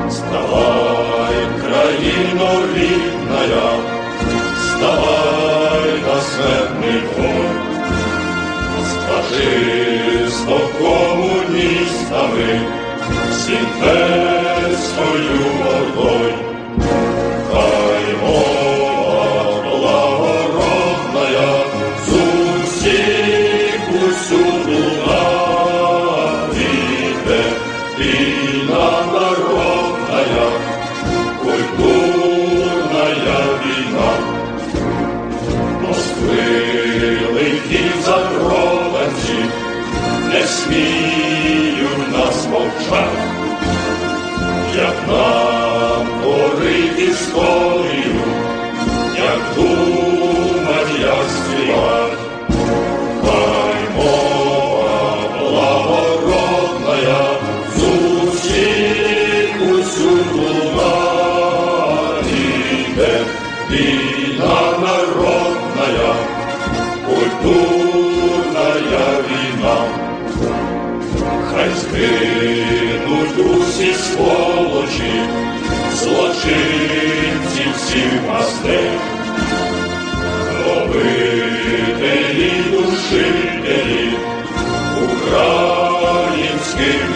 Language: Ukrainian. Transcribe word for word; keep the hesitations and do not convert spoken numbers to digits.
Вставай, країно рідная, вставай на смертний бой, з фашисто комуністами, з імперською ордой. Хай мова благородная з усіх усюду навіде, війна народная, культурная війна. Москви лихі запроданці не сміють нас мовчать, як нам творить історію, як думать, як співать. Хай мова благородная з усіх усюду навіде, війна народная, культурная війна. Хай згинуть усі сволочі, злочинці всіх мастей, гробителі, душителі українських